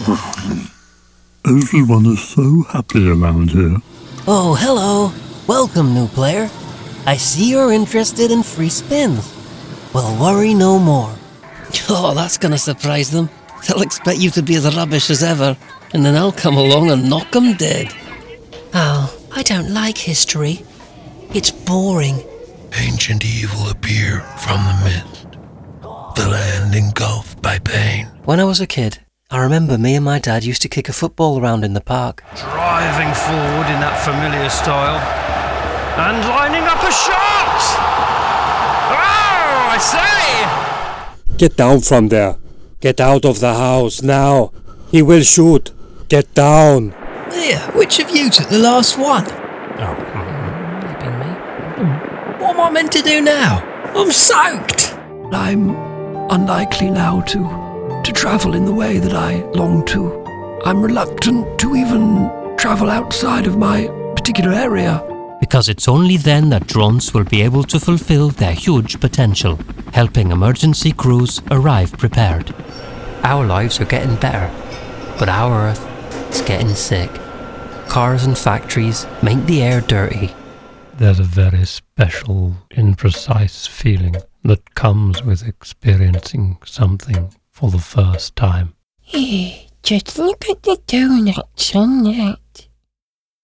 Everyone is so happy around here. Oh, hello. Welcome, new player. I see you're interested in free spins. Well, worry no more. Oh, that's gonna surprise them. They'll expect you to be as rubbish as ever, and then I'll come along and knock 'em dead. Oh, I don't like history. It's boring. Ancient evil appear from the mist. The land engulfed by pain. When I was a kid, I remember me and my dad used to kick a football around in the park. Driving forward in that familiar style. And lining up a shot! Oh, I say! Get down from there. Get out of the house now. He will shoot. Get down. Here, which of you took the last one? Maybe me. What am I meant to do now? I'm soaked. I'm unlikely now to travel in the way that I long to. I'm reluctant to even travel outside of my particular area. Because it's only then that drones will be able to fulfill their huge potential, helping emergency crews arrive prepared. Our lives are getting better, but our Earth is getting sick. Cars and factories make the air dirty. There's a very special, imprecise feeling that comes with experiencing something for the first time. Just look at the donuts on that.